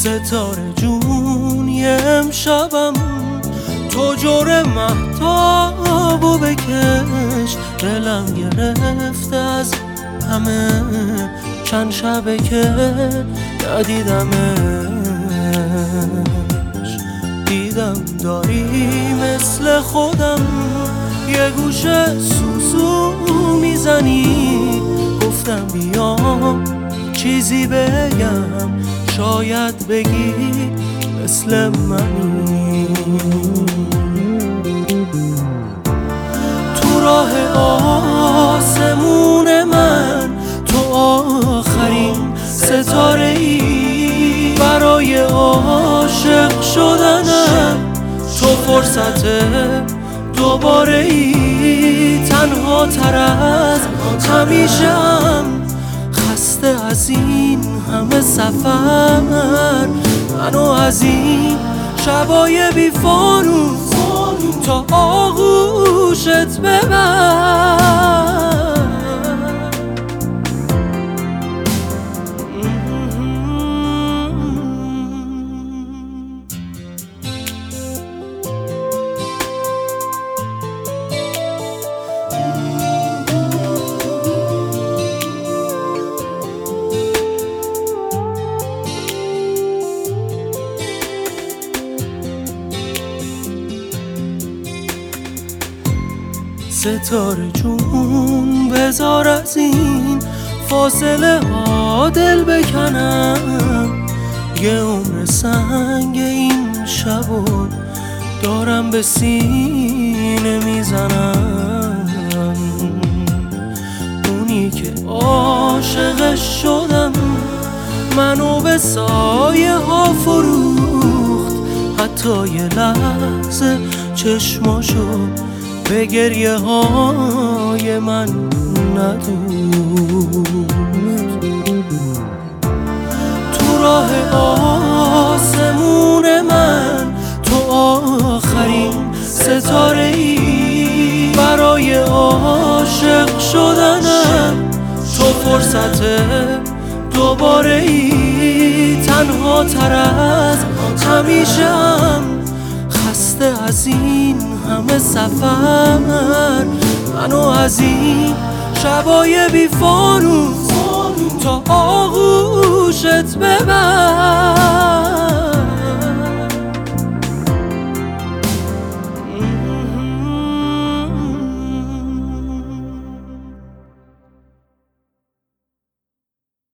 ستاره جونی امشبم تو جور مهتابو بکش، دلم گرفته از همه چند شبه که ندیدمش. دیدم داری مثل خودم یه گوشه سوسو میزنی، گفتم بیام چیزی بگم شاید بگی مثل منی. تو راه آسمون من تو آخرین ستاره ای، برای عاشق شدنم تو فرصت دوباره ای. تنها تر از همیشه‌ام، خسته از این همه سفر، منو از این شبای بی فانوس تا آغوشت ببر. ستاره جون بذار از این فاصله ها دل بکنم، یه عمر سنگ این شبو دارم به سینه میزنم. اونی که عاشقش شدم منو به سایه ها فروخت، حتی یه لحظه چشماشو به گریه های من ندود. تو راه آسمون من تو آخرین ستاره ای، برای عاشق شدنم تو فرصت دوباره ای. تنها تر از همیشه‌ام، خسته از این همه سفر، منو از این شبای بی فانوس تا آغوشت ببر.